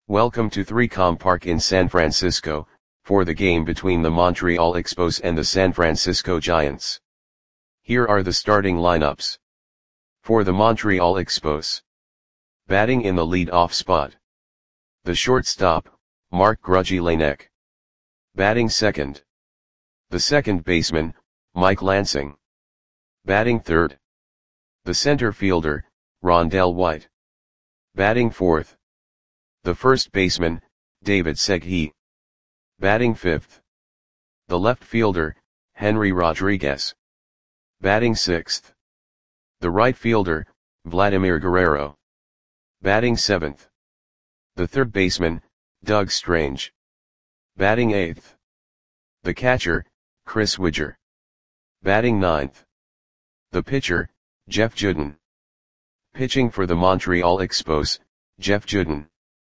Welcome to 3Com Park in San Francisco, for the game between the Montreal Expos and the San Francisco Giants. Here are the starting lineups. For the Montreal Expos. Batting in the lead-off spot. The shortstop, Marc Grudzielanek. Batting second. The second baseman, Mike Lansing. Batting third. The center fielder, Rondell White. Batting fourth. The first baseman, David Segui. Batting fifth. The left fielder, Henry Rodriguez. Batting sixth. The right fielder, Vladimir Guerrero. Batting seventh. The third baseman, Doug Strange. Batting eighth. The catcher, Chris Widger. Batting ninth. The pitcher, Jeff Juden. Pitching for the Montreal Expos, Jeff Juden.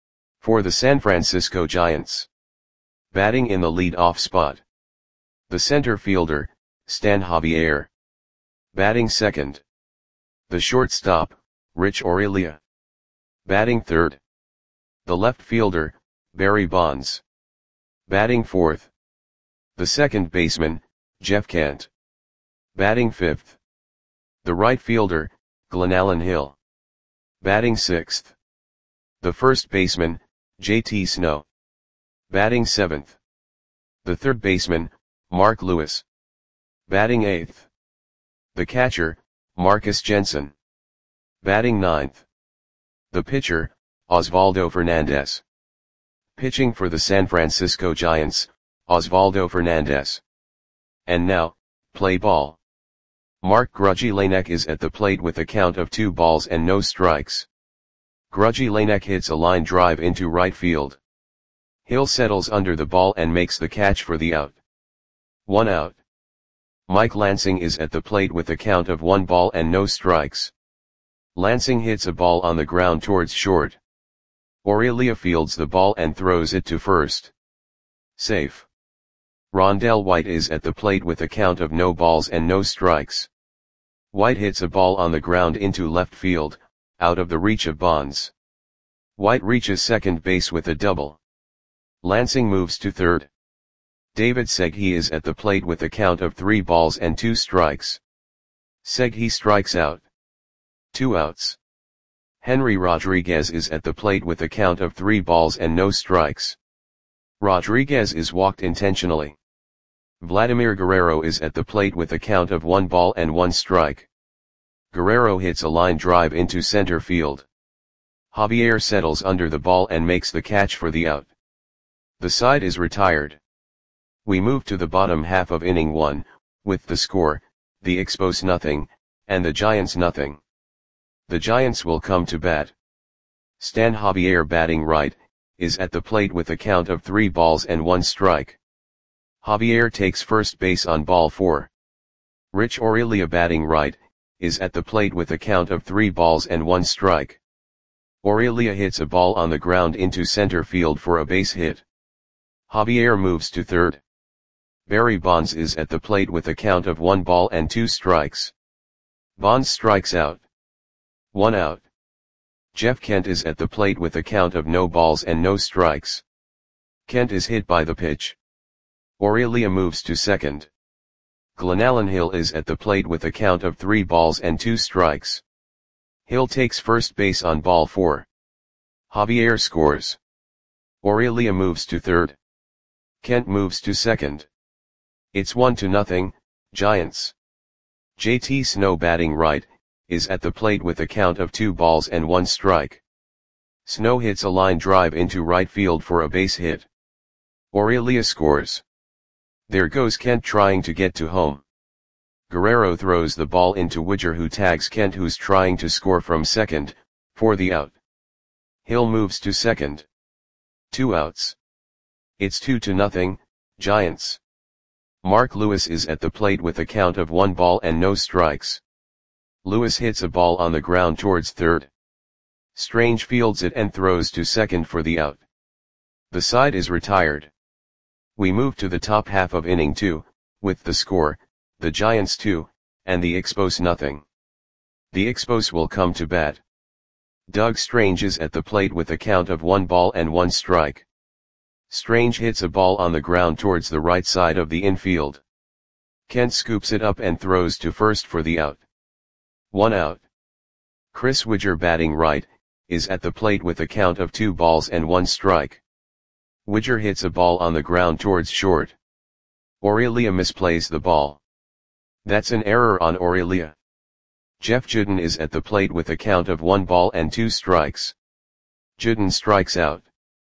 For the San Francisco Giants. Batting in the lead-off spot. The center fielder, Stan Javier. Batting second. The shortstop, Rich Aurilia. Batting third. The left fielder, Barry Bonds. Batting fourth. The second baseman, Jeff Kent. Batting fifth. The right fielder, Glenallen Hill. Batting sixth. The first baseman, JT Snow. Batting seventh. The third baseman, Mark Lewis. Batting eighth. The catcher, Marcus Jensen. Batting ninth. The pitcher, Osvaldo Fernandez. Pitching for the San Francisco Giants, Osvaldo Fernandez. And now, play ball. Marc Grudzielanek is at the plate with a count of 2 balls and no strikes. Grudzielanek hits a line drive into right field. Hill settles under the ball and makes the catch for the out. 1 out. Mike Lansing is at the plate with a count of 1 ball and no strikes. Lansing hits a ball on the ground towards short. Aurilia fields the ball and throws it to first. Safe. Rondell White is at the plate with a count of no balls and no strikes. White hits a ball on the ground into left field, out of the reach of Bonds. White reaches second base with a double. Lansing moves to third. David Segui is at the plate with a count of 3 balls and 2 strikes. Segui strikes out. 2 outs. Henry Rodriguez is at the plate with a count of 3 balls and no strikes. Rodriguez is walked intentionally. Vladimir Guerrero is at the plate with a count of 1 ball and 1 strike. Guerrero hits a line drive into center field. Javier settles under the ball and makes the catch for the out. The side is retired. We move to the bottom half of inning 1, with the score, the Expos nothing, and the Giants nothing. The Giants will come to bat. Stan Javier batting right, is at the plate with a count of 3 balls and 1 strike. Javier takes first base on ball 4. Rich Aurilia batting right, is at the plate with a count of 3 balls and 1 strike. Aurilia hits a ball on the ground into center field for a base hit. Javier moves to third. Barry Bonds is at the plate with a count of 1 ball and 2 strikes. Bonds strikes out. 1 out. Jeff Kent is at the plate with a count of no balls and no strikes. Kent is hit by the pitch. Aurilia moves to second. Glenallen Hill is at the plate with a count of 3 balls and 2 strikes. Hill takes first base on ball 4. Javier scores. Aurilia moves to third. Kent moves to second. It's 1-0, Giants. JT Snow batting right, is at the plate with a count of 2 balls and 1 strike. Snow hits a line drive into right field for a base hit. Aurilia scores. There goes Kent trying to get to home. Guerrero throws the ball into Widger, who tags Kent, who's trying to score from second, for the out. Hill moves to second. 2 outs. It's 2-0, Giants. Mark Lewis is at the plate with a count of 1 ball and no strikes. Lewis hits a ball on the ground towards third. Strange fields it and throws to second for the out. The side is retired. We move to the top half of inning 2, with the score, the Giants 2, and the Expos nothing. The Expos will come to bat. Doug Strange is at the plate with a count of 1 ball and 1 strike. Strange hits a ball on the ground towards the right side of the infield. Kent scoops it up and throws to first for the out. 1 out. Chris Widger, batting right, is at the plate with a count of 2 balls and 1 strike. Widger hits a ball on the ground towards short. Aurelia misplays the ball. That's an error on Aurelia. Jeff Juden is at the plate with a count of 1 ball and 2 strikes. Juden strikes out.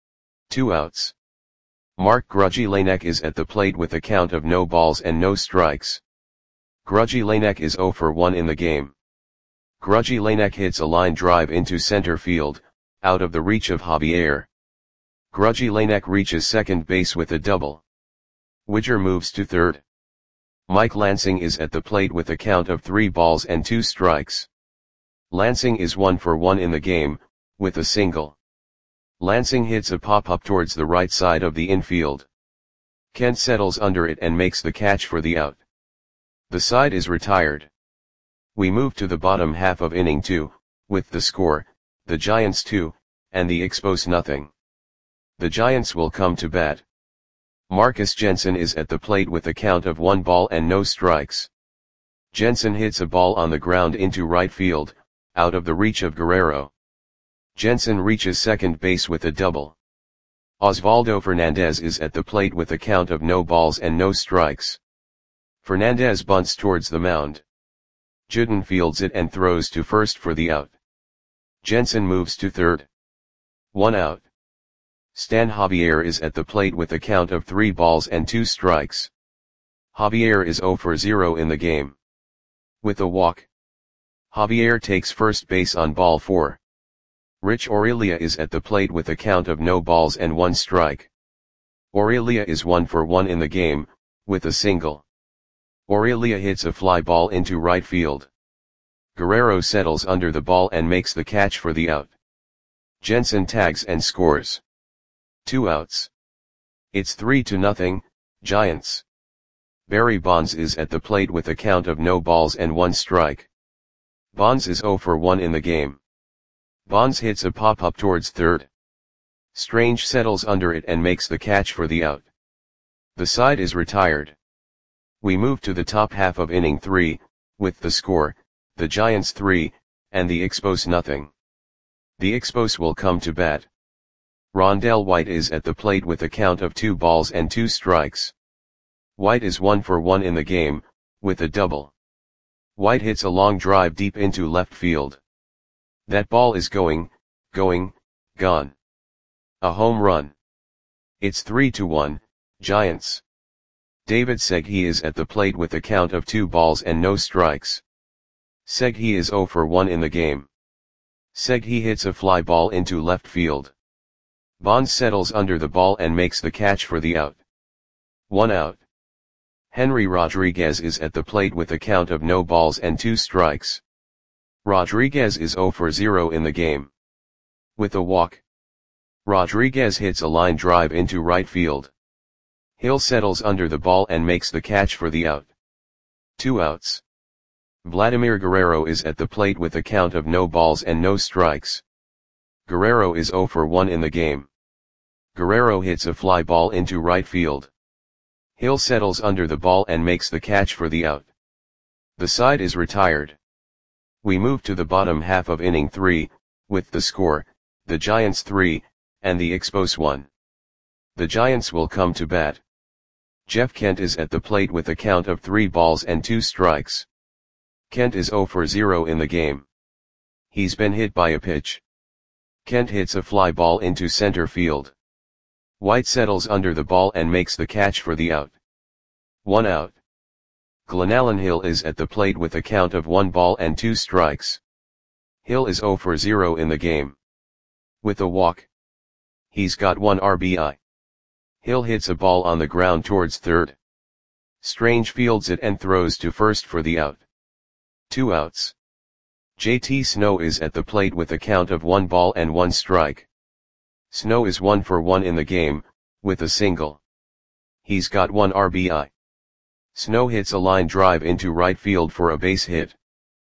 2 outs. Mark Grudzielanek is at the plate with a count of no balls and no strikes. Grudzielanek is 0 for 1 in the game. Grudzielanek hits a line drive into center field, out of the reach of Javier. Grudzielanek reaches second base with a double. Widger moves to third. Mike Lansing is at the plate with a count of 3 balls and 2 strikes. Lansing is 1 for 1 in the game, with a single. Lansing hits a pop-up towards the right side of the infield. Kent settles under it and makes the catch for the out. The side is retired. We move to the bottom half of inning 2, with the score, the Giants 2, and the Expos nothing. The Giants will come to bat. Marcus Jensen is at the plate with a count of 1 ball and no strikes. Jensen hits a ball on the ground into right field, out of the reach of Guerrero. Jensen reaches second base with a double. Osvaldo Fernandez is at the plate with a count of no balls and no strikes. Fernandez bunts towards the mound. Juden fields it and throws to first for the out. Jensen moves to third. 1 out. Stan Javier is at the plate with a count of 3 balls and 2 strikes. Javier is 0 for 0 in the game. With a walk. Javier takes first base on ball 4. Rich Aurelia is at the plate with a count of no balls and 1 strike. Aurelia is 1 for 1 in the game, with a single. Aurelia hits a fly ball into right field. Guerrero settles under the ball and makes the catch for the out. Jensen tags and scores. 2 outs. It's 3-0, Giants. Barry Bonds is at the plate with a count of no balls and 1 strike. Bonds is 0 for 1 in the game. Bonds hits a pop-up towards third. Strange settles under it and makes the catch for the out. The side is retired. We move to the top half of inning 3, with the score, the Giants 3, and the Expos nothing. The Expos will come to bat. Rondell White is at the plate with a count of 2 balls and 2 strikes. White is 1 for 1 in the game, with a double. White hits a long drive deep into left field. That ball is gone. A home run. It's 3-1, Giants. David Segui is at the plate with a count of 2 balls and no strikes. Segui is 0 for 1 in the game. Segui hits a fly ball into left field. Bonds settles under the ball and makes the catch for the out. 1 out. Henry Rodriguez is at the plate with a count of no balls and 2 strikes. Rodriguez is 0 for 0 in the game. With a walk. Rodriguez hits a line drive into right field. Hill settles under the ball and makes the catch for the out. 2 outs. Vladimir Guerrero is at the plate with a count of no balls and no strikes. Guerrero is 0 for 1 in the game. Guerrero hits a fly ball into right field. Hill settles under the ball and makes the catch for the out. The side is retired. We move to the bottom half of inning 3, with the score, the Giants 3, and the Expos 1. The Giants will come to bat. Jeff Kent is at the plate with a count of 3 balls and 2 strikes. Kent is 0 for 0 in the game. He's been hit by a pitch. Kent hits a fly ball into center field. White settles under the ball and makes the catch for the out. 1 out. Glenallen Hill is at the plate with a count of 1 ball and 2 strikes. Hill is 0 for 0 in the game. With a walk. He's got 1 RBI. Hill hits a ball on the ground towards third. Strange fields it and throws to first for the out. 2 outs. JT Snow is at the plate with a count of 1 ball and 1 strike. Snow is 1 for 1 in the game, with a single. He's got 1 RBI. Snow hits a line drive into right field for a base hit.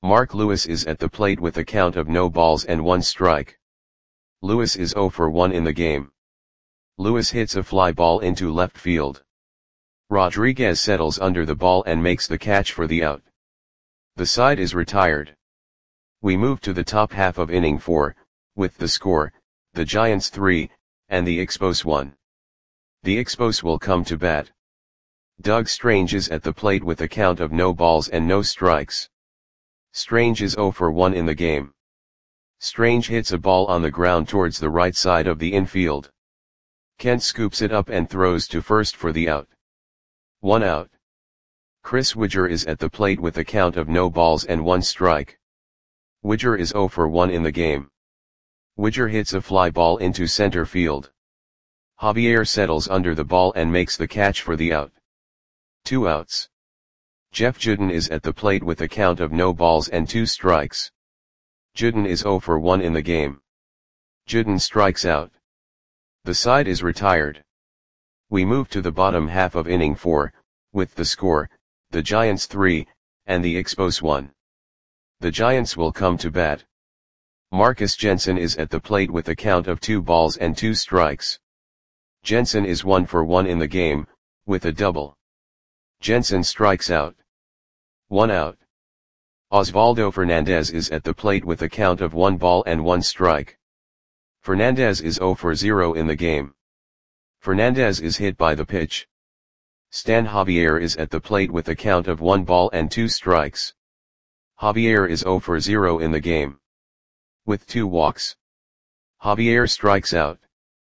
Mark Lewis is at the plate with a count of no balls and 1 strike. Lewis is 0 for 1 in the game. Lewis hits a fly ball into left field. Rodriguez settles under the ball and makes the catch for the out. The side is retired. We move to the top half of inning 4, with the score, the Giants 3, and the Expos 1. The Expos will come to bat. Doug Strange is at the plate with a count of no balls and no strikes. Strange is 0 for 1 in the game. Strange hits a ball on the ground towards the right side of the infield. Kent scoops it up and throws to first for the out. 1 out. Chris Widger is at the plate with a count of no balls and 1 strike. Widger is 0 for 1 in the game. Widger hits a fly ball into center field. Javier settles under the ball and makes the catch for the out. 2 outs. Jeff Juden is at the plate with a count of no balls and 2 strikes. Juden is 0 for 1 in the game. Juden strikes out. The side is retired. We move to the bottom half of inning 4, with the score, the Giants 3, and the Expos 1. The Giants will come to bat. Marcus Jensen is at the plate with a count of 2 balls and 2 strikes. Jensen is 1 for 1 in the game, with a double. Jensen strikes out. 1 out. Osvaldo Fernandez is at the plate with a count of 1 ball and 1 strike. Fernandez is 0 for 0 in the game. Fernandez is hit by the pitch. Stan Javier is at the plate with a count of 1 ball and 2 strikes. Javier is 0 for 0 in the game. With 2 walks. Javier strikes out.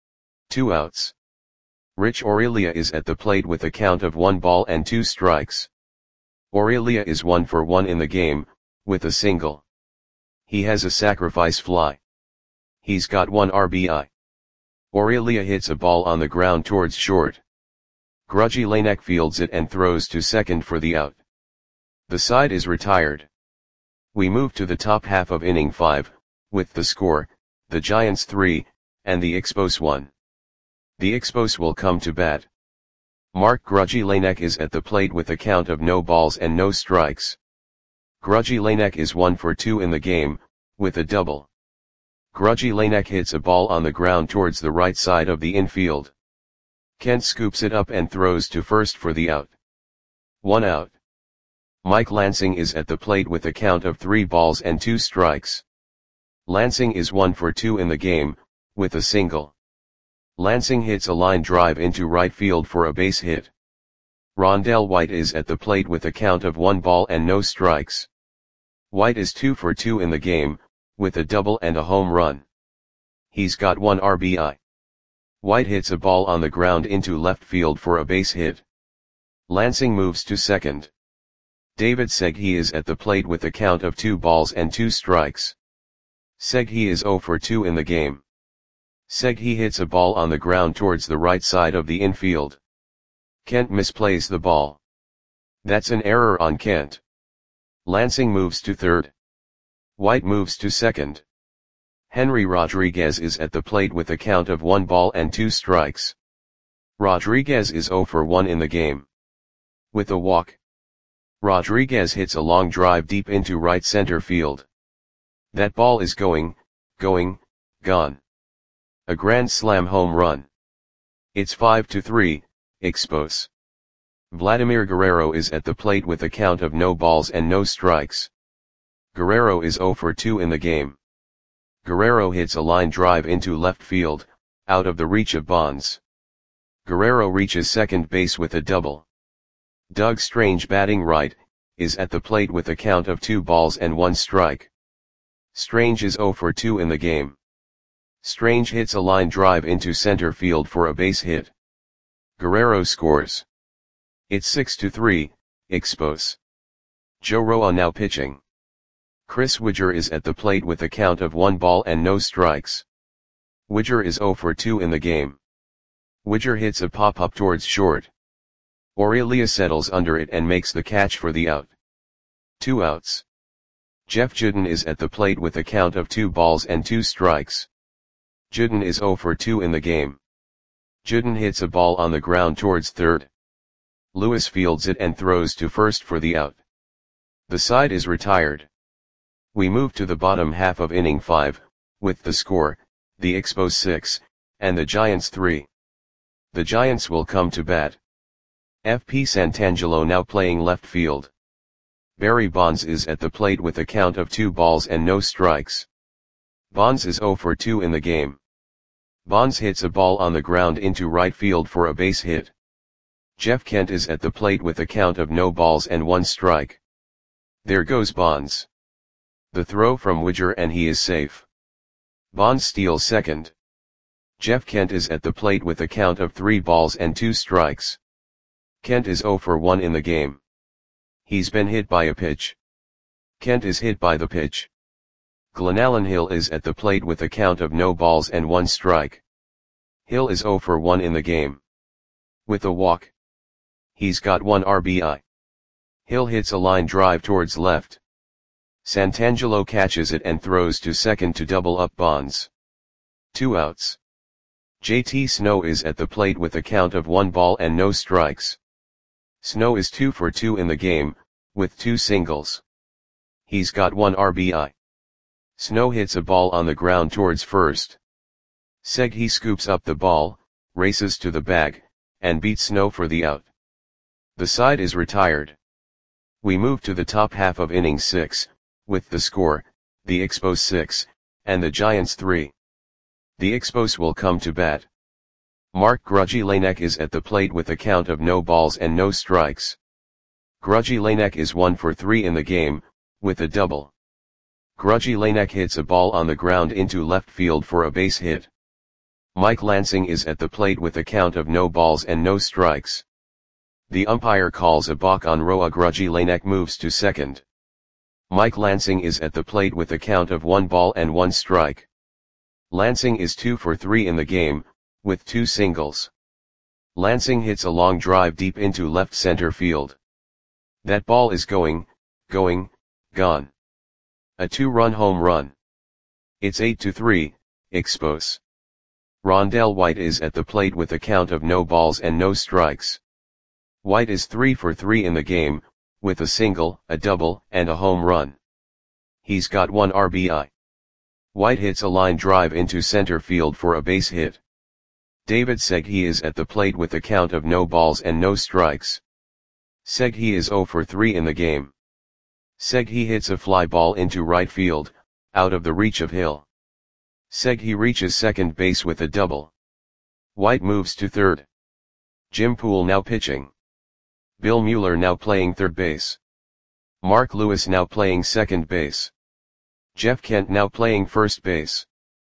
2 outs. Rich Aurelia is at the plate with a count of 1 ball and 2 strikes. Aurelia is 1 for 1 in the game, with a single. He has a sacrifice fly. He's got 1 RBI. Aurelia hits a ball on the ground towards short. Grudgy Lanek fields it and throws to second for the out. The side is retired. We move to the top half of inning 5, with the score, the Giants 3, and the Expos 1. The Expos will come to bat. Mark Grudgy Lanek is at the plate with a count of no balls and no strikes. Grudgy Lanek is 1 for 2 in the game, with a double. Grudgy Lanek hits a ball on the ground towards the right side of the infield. Kent scoops it up and throws to first for the out. 1 out. Mike Lansing is at the plate with a count of 3 balls and 2 strikes. Lansing is 1 for 2 in the game, with a single. Lansing hits a line drive into right field for a base hit. Rondell White is at the plate with a count of 1 ball and no strikes. White is 2 for 2 in the game, with a double and a home run. He's got 1 RBI. White hits a ball on the ground into left field for a base hit. Lansing moves to second. David Seghi is at the plate with a count of 2 balls and 2 strikes. Seghi is 0 for 2 in the game. Seghi hits a ball on the ground towards the right side of the infield. Kent misplays the ball. That's an error on Kent. Lansing moves to third. White moves to second. Henry Rodriguez is at the plate with a count of 1 ball and 2 strikes. Rodriguez is 0 for 1 in the game. With a walk. Rodriguez hits a long drive deep into right center field. That ball is gone. A grand slam home run. It's 5-3, Expos. Vladimir Guerrero is at the plate with a count of no balls and no strikes. Guerrero is 0 for 2 in the game. Guerrero hits a line drive into left field, out of the reach of Bonds. Guerrero reaches second base with a double. Doug Strange, batting right, is at the plate with a count of 2 balls and 1 strike. Strange is 0 for 2 in the game. Strange hits a line drive into center field for a base hit. Guerrero scores. It's 6-3, Expos. Joe Roa now pitching. Chris Widger is at the plate with a count of 1 ball and no strikes. Widger is 0 for 2 in the game. Widger hits a pop-up towards short. Aurelia settles under it and makes the catch for the out. 2 outs. Jeff Juden is at the plate with a count of 2 balls and 2 strikes. Juden is 0 for 2 in the game. Juden hits a ball on the ground towards third. Lewis fields it and throws to first for the out. The side is retired. We move to the bottom half of inning 5, with the score, the Expos 6, and the Giants 3. The Giants will come to bat. FP Santangelo now playing left field. Barry Bonds is at the plate with a count of 2 balls and no strikes. Bonds is 0 for 2 in the game. Bonds hits a ball on the ground into right field for a base hit. Jeff Kent is at the plate with a count of no balls and 1 strike. There goes Bonds. The throw from Widger and he is safe. Bonds steals second. Jeff Kent is at the plate with a count of 3 balls and 2 strikes. Kent is 0 for 1 in the game. He's been hit by a pitch. Kent is hit by the pitch. Glenallen Hill is at the plate with a count of no balls and 1 strike. Hill is 0 for 1 in the game. With a walk. He's got 1 RBI. Hill hits a line drive towards left. Santangelo catches it and throws to second to double up Bonds. 2 outs. JT Snow is at the plate with a count of 1 ball and no strikes. Snow is 2 for 2 in the game, with 2 singles. He's got 1 RBI. Snow hits a ball on the ground towards first. Seghi scoops up the ball, races to the bag, and beats Snow for the out. The side is retired. We move to the top half of inning 6, with the score, the Expos 6, and the Giants 3. The Expos will come to bat. Mark Grudzielanek is at the plate with a count of no balls and no strikes. Grudzielanek is 1 for 3 in the game, with a double. Grudzielanek hits a ball on the ground into left field for a base hit. Mike Lansing is at the plate with a count of no balls and no strikes. The umpire calls a balk on Roa. Grudzielanek moves to second. Mike Lansing is at the plate with a count of 1 ball and 1 strike. Lansing is 2 for 3 in the game, with 2 singles. Lansing hits a long drive deep into left center field. That ball is gone. A 2-run home run. It's 8-3, Expos. Rondell White is at the plate with a count of no balls and no strikes. White is 3 for 3 in the game, with a single, a double, and a home run. He's got 1 RBI. White hits a line drive into center field for a base hit. David Seghi is at the plate with a count of no balls and no strikes. Seghi is 0 for 3 in the game. Seghi hits a fly ball into right field, out of the reach of Hill. Seghi reaches second base with a double. White moves to third. Jim Poole now pitching. Bill Mueller now playing third base. Mark Lewis now playing second base. Jeff Kent now playing first base.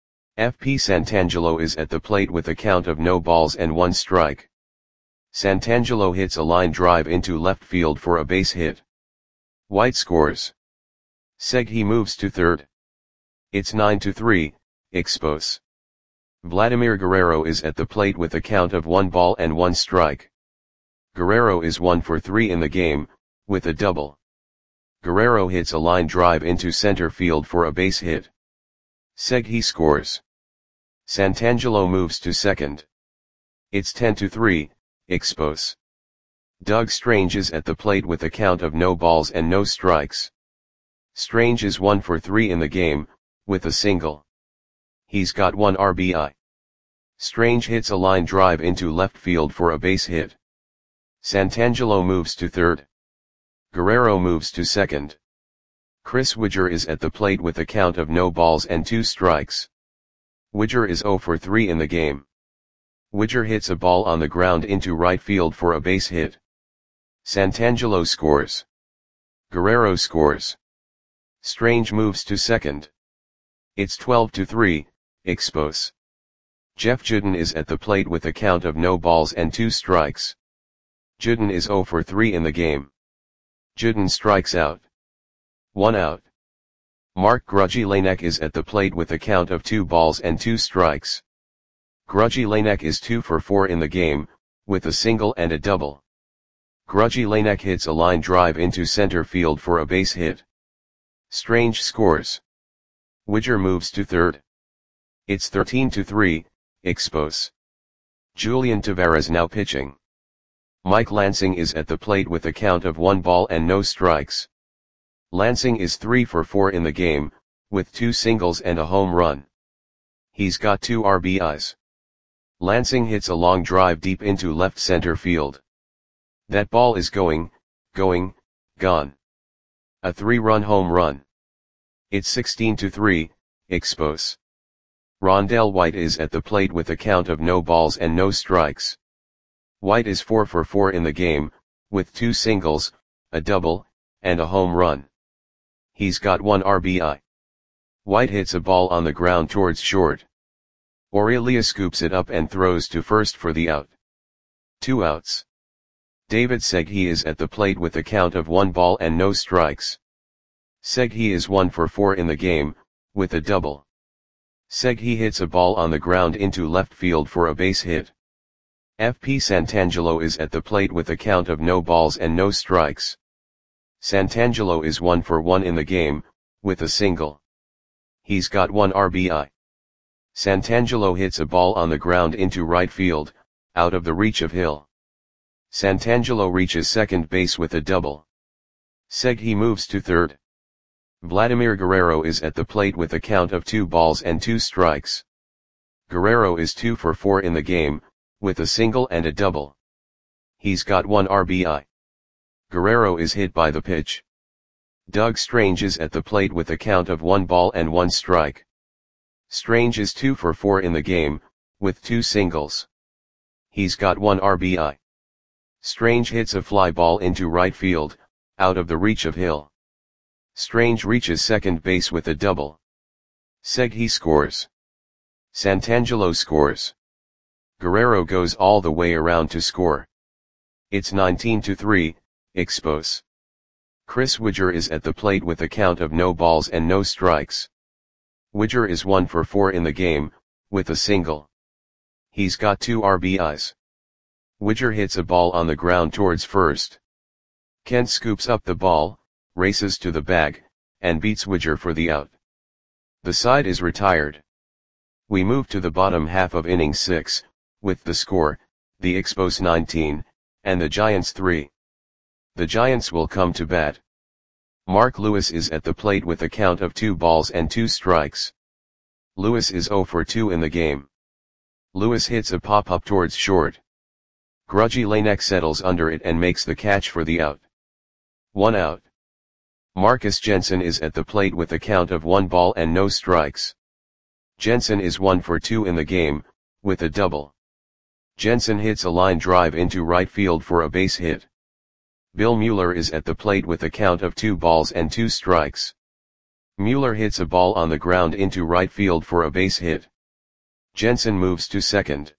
FP Santangelo is at the plate with a count of no balls and 1 strike. Santangelo hits a line drive into left field for a base hit. White scores. Seghi moves to third. It's 9-3, Expos. Vladimir Guerrero is at the plate with a count of 1 ball and 1 strike. Guerrero is 1 for 3 in the game, with a double. Guerrero hits a line drive into center field for a base hit. Seghi scores. Santangelo moves to second. It's 10-3, Expos. Doug Strange is at the plate with a count of no balls and no strikes. Strange is 1 for 3 in the game, with a single. He's got 1 RBI. Strange hits a line drive into left field for a base hit. Santangelo moves to third. Guerrero moves to second. Chris Widger is at the plate with a count of no balls and 2 strikes. Widger is 0 for 3 in the game. Widger hits a ball on the ground into right field for a base hit. Santangelo scores. Guerrero scores. Strange moves to second. It's 12-3, Expos. Jeff Juden is at the plate with a count of no balls and 2 strikes. Juden is 0 for 3 in the game. Juden strikes out. 1 out. Mark Grudzielanek is at the plate with a count of 2 balls and 2 strikes. Grudzielanek is 2 for 4 in the game, with a single and a double. Grudzielanek hits a line drive into center field for a base hit. Strange scores. Widger moves to third. It's 13-3, Expos. Julian Tavares now pitching. Mike Lansing is at the plate with a count of 1 ball and no strikes. Lansing is 3 for 4 in the game, with 2 singles and a home run. He's got 2 RBIs. Lansing hits a long drive deep into left center field. That ball is going, gone. A 3-run home run. It's 16-3, Expos. Rondell White is at the plate with a count of no balls and no strikes. White is 4 for 4 in the game, with 2 singles, a double, and a home run. He's got 1 RBI. White hits a ball on the ground towards short. Aurelia scoops it up and throws to first for the out. 2 outs. David Segui is at the plate with a count of 1 ball and no strikes. Segui is 1 for 4 in the game, with a double. Segui hits a ball on the ground into left field for a base hit. FP Santangelo is at the plate with a count of no balls and no strikes. Santangelo is 1 for 1 in the game, with a single. He's got 1 RBI. Santangelo hits a ball on the ground into right field, out of the reach of Hill. Santangelo reaches second base with a double. Segui moves to third. Vladimir Guerrero is at the plate with a count of 2 balls and 2 strikes. Guerrero is 2 for 4 in the game, with a single and a double. He's got 1 RBI. Guerrero is hit by the pitch. Doug Strange is at the plate with a count of 1 ball and 1 strike. Strange is 2 for 4 in the game, with 2 singles. He's got 1 RBI. Strange hits a fly ball into right field, out of the reach of Hill. Strange reaches second base with a double. Segui scores. Santangelo scores. Guerrero goes all the way around to score. It's 19-3, Expos. Chris Widger is at the plate with a count of no balls and no strikes. Widger is 1 for 4 in the game, with a single. He's got 2 RBIs. Widger hits a ball on the ground towards first. Kent scoops up the ball, races to the bag, and beats Widger for the out. The side is retired. We move to the bottom half of inning 6, with the score, the Expos 19, and the Giants 3. The Giants will come to bat. Mark Lewis is at the plate with a count of 2 balls and 2 strikes. Lewis is 0 for 2 in the game. Lewis hits a pop-up towards short. Grudgy Lanek settles under it and makes the catch for the out. 1 out. Marcus Jensen is at the plate with a count of 1 ball and no strikes. Jensen is 1 for 2 in the game, with a double. Jensen hits a line drive into right field for a base hit. Bill Mueller is at the plate with a count of 2 balls and 2 strikes. Mueller hits a ball on the ground into right field for a base hit. Jensen moves to second.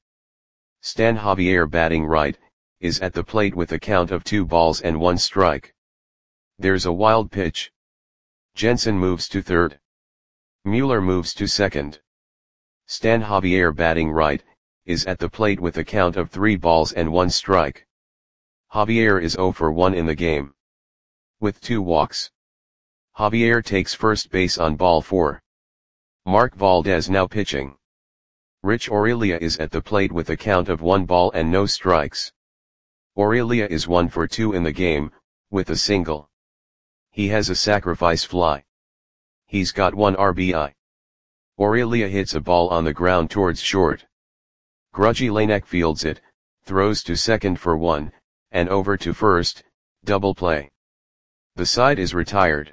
Stan Javier, batting right, is at the plate with a count of 2 balls and 1 strike. There's a wild pitch. Jensen moves to third. Mueller moves to second. Stan Javier, batting right, is at the plate with a count of 3 balls and 1 strike. Javier is 0 for 1 in the game. With 2 walks. Javier takes first base on ball 4. Mark Valdez now pitching. Rich Aurelia is at the plate with a count of 1 ball and no strikes. Aurelia is 1 for 2 in the game, with a single. He has a sacrifice fly. He's got 1 RBI. Aurelia hits a ball on the ground towards short. Grudgy Lanek fields it, throws to second for 1, and over to first, double play. The side is retired.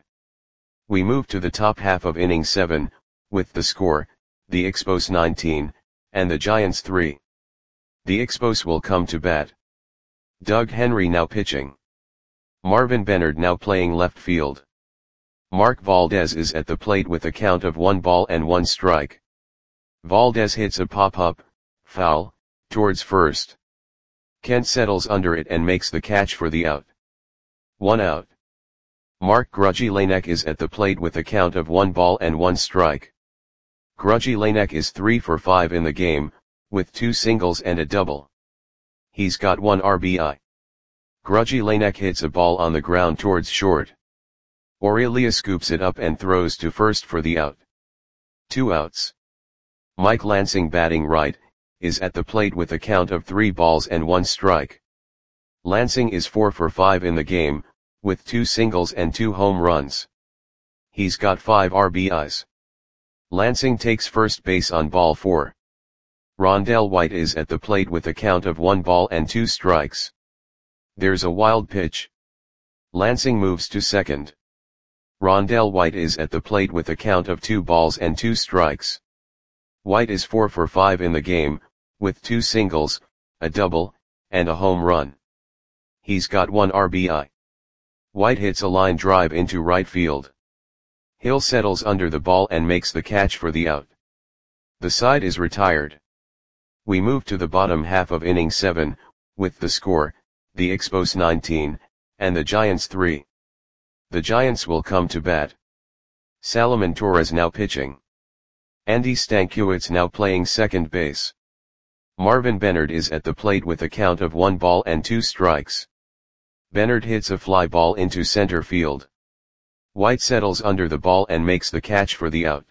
We move to the top half of inning 7, with the score, the Expos 19, and the Giants 3. The Expos will come to bat. Doug Henry now pitching. Marvin Bennard now playing left field. Mark Valdez is at the plate with a count of 1 ball and 1 strike. Valdez hits a pop-up, foul, towards first. Kent settles under it and makes the catch for the out. 1 out. Mark Grudgy Lanek is at the plate with a count of 1 ball and 1 strike. Grudgy Lanek is 3 for 5 in the game, with 2 singles and a double. He's got 1 RBI. Grudgy Lanek hits a ball on the ground towards short. Aurelia scoops it up and throws to first for the out. 2 outs. Mike Lansing, batting right, is at the plate with a count of 3 balls and 1 strike. Lansing is 4 for 5 in the game, with 2 singles and 2 home runs. He's got 5 RBIs. Lansing takes first base on ball 4. Rondell White is at the plate with a count of 1 ball and 2 strikes. There's a wild pitch. Lansing moves to second. Rondell White is at the plate with a count of 2 balls and 2 strikes. White is 4 for 5 in the game, with 2 singles, a double, and a home run. He's got 1 RBI. White hits a line drive into right field. Hill settles under the ball and makes the catch for the out. The side is retired. We move to the bottom half of inning 7, with the score, the Expos 19, and the Giants 3. The Giants will come to bat. Salomon Torres now pitching. Andy Stankiewicz now playing second base. Marvin Bennard is at the plate with a count of 1 ball and 2 strikes. Bennard hits a fly ball into center field. White settles under the ball and makes the catch for the out.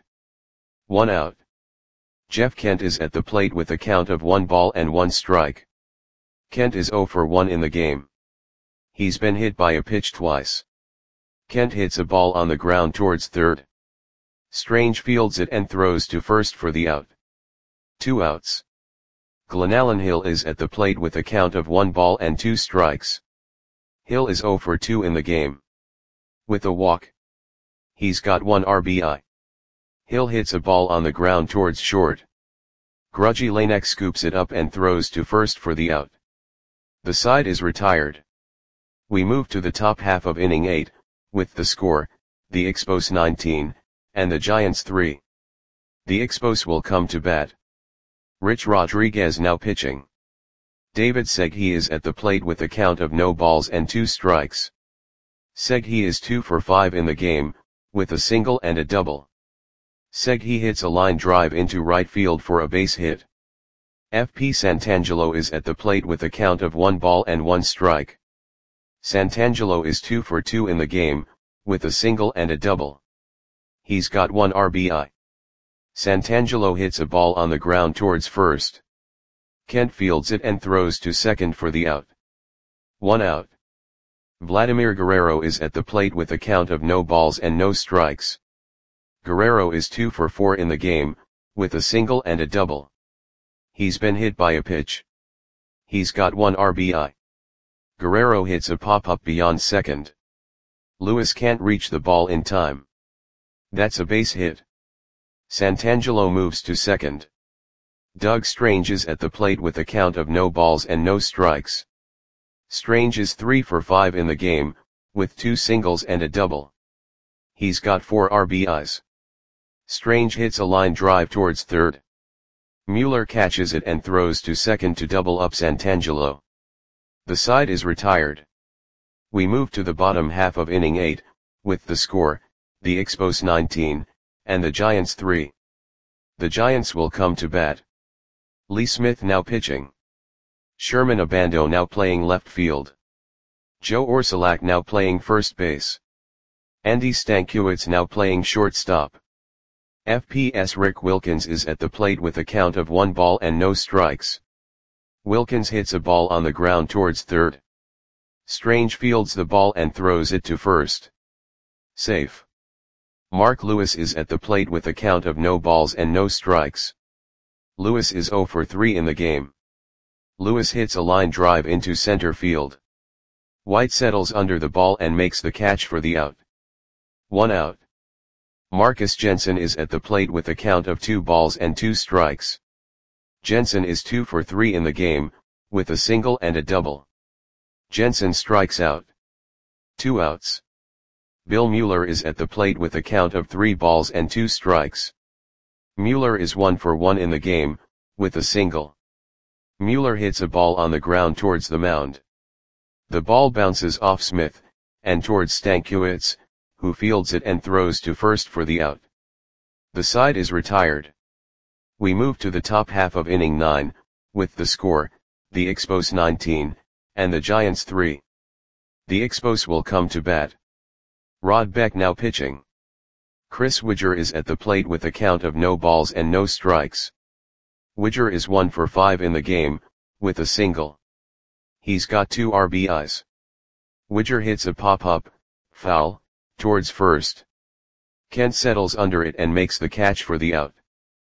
1 out. Jeff Kent is at the plate with a count of 1 ball and 1 strike. Kent is 0 for 1 in the game. He's been hit by a pitch twice. Kent hits a ball on the ground towards third. Strange fields it and throws to first for the out. 2 outs. Glenallen Hill is at the plate with a count of 1 ball and 2 strikes. Hill is 0 for 2 in the game. With a walk. He's got 1 RBI. Hill hits a ball on the ground towards short. Grudgy Lanek scoops it up and throws to first for the out. The side is retired. We move to the top half of inning 8, with the score, the Expos 19, and the Giants 3. The Expos will come to bat. Rich Rodriguez now pitching. David Segui is at the plate with a count of no balls and 2 strikes. Segui is 2 for 5 in the game, with a single and a double. Segui hits a line drive into right field for a base hit. FP Santangelo is at the plate with a count of 1 ball and 1 strike. Santangelo is 2 for 2 in the game, with a single and a double. He's got 1 RBI. Santangelo hits a ball on the ground towards first. Kent fields it and throws to second for the out. 1 out. Vladimir Guerrero is at the plate with a count of no balls and no strikes. Guerrero is 2 for 4 in the game, with a single and a double. He's been hit by a pitch. He's got 1 RBI. Guerrero hits a pop-up beyond second. Lewis can't reach the ball in time. That's a base hit. Santangelo moves to second. Doug Strange is at the plate with a count of no balls and no strikes. Strange is 3 for 5 in the game, with 2 singles and a double. He's got 4 RBIs. Strange hits a line drive towards third. Mueller catches it and throws to second to double up Santangelo. The side is retired. We move to the bottom half of inning 8, with the score, the Expos 19, and the Giants 3. The Giants will come to bat. Lee Smith now pitching. Sherman Abando now playing left field. Joe Orsulak now playing first base. Andy Stankiewicz now playing shortstop. FPS Rick Wilkins is at the plate with a count of 1 ball and no strikes. Wilkins hits a ball on the ground towards third. Strange fields the ball and throws it to first. Safe. Mark Lewis is at the plate with a count of no balls and no strikes. Lewis is 0 for 3 in the game. Lewis hits a line drive into center field. White settles under the ball and makes the catch for the out. 1 out. Marcus Jensen is at the plate with a count of 2 balls and 2 strikes. Jensen is 2 for 3 in the game, with a single and a double. Jensen strikes out. 2 outs. Bill Mueller is at the plate with a count of 3 balls and 2 strikes. Mueller is 1 for 1 in the game, with a single. Mueller hits a ball on the ground towards the mound. The ball bounces off Smith, and towards Stankiewicz, who fields it and throws to first for the out. The side is retired. We move to the top half of inning 9, with the score, the Expos 19, and the Giants 3. The Expos will come to bat. Rod Beck now pitching. Chris Widger is at the plate with a count of no balls and no strikes. Widger is 1 for 5 in the game, with a single. He's got 2 RBIs. Widger hits a pop-up, foul, towards first. Kent settles under it and makes the catch for the out.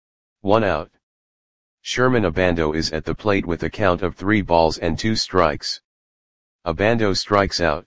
1 out. Sherman Abando is at the plate with a count of 3 balls and 2 strikes. Abando strikes out.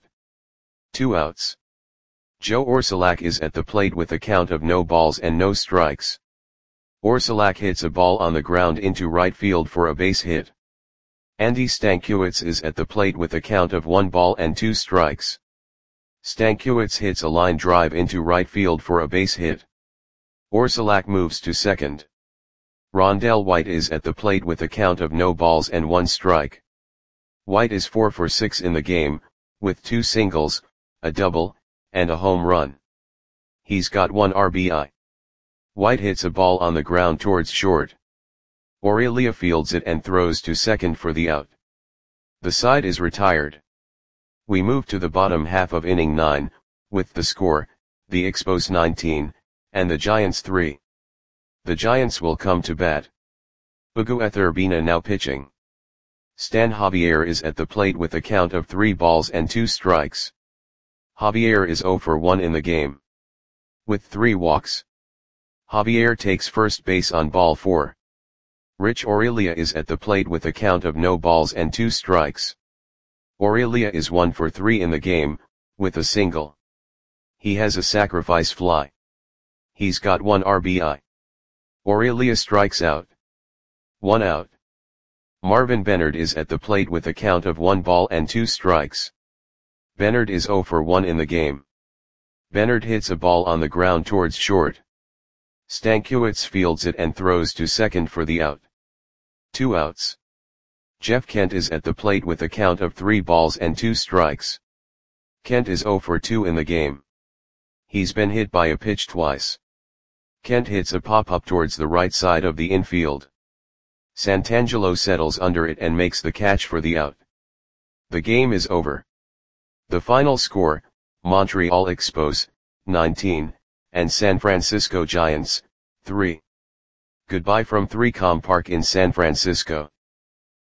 2 outs. Joe Orsulak is at the plate with a count of no balls and no strikes. Orsulak hits a ball on the ground into right field for a base hit. Andy Stankiewicz is at the plate with a count of 1 ball and 2 strikes. Stankiewicz hits a line drive into right field for a base hit. Orsulak moves to second. Rondell White is at the plate with a count of no balls and 1 strike. White is 4 for 6 in the game, with 2 singles, a double, and a home run. He's got 1 RBI. White hits a ball on the ground towards short. Aurelia fields it and throws to second for the out. The side is retired. We move to the bottom half of inning 9, with the score, the Expos 19, and the Giants 3. The Giants will come to bat. Ugueth Urbina now pitching. Stan Javier is at the plate with a count of 3 balls and 2 strikes. Javier is 0 for 1 in the game. With 3 walks. Javier takes first base on ball 4. Rich Aurelia is at the plate with a count of no balls and 2 strikes. Aurelia is 1 for 3 in the game, with a single. He has a sacrifice fly. He's got 1 RBI. Aurelia strikes out. 1 out. Marvin Bennard is at the plate with a count of 1 ball and 2 strikes. Bennard is 0 for 1 in the game. Bennard hits a ball on the ground towards short. Stankiewicz fields it and throws to second for the out. 2 outs. Jeff Kent is at the plate with a count of 3 balls and 2 strikes. Kent is 0 for 2 in the game. He's been hit by a pitch twice. Kent hits a pop-up towards the right side of the infield. Santangelo settles under it and makes the catch for the out. The game is over. The final score, Montreal Expos, 19, and San Francisco Giants, 3. Goodbye from 3Com Park in San Francisco.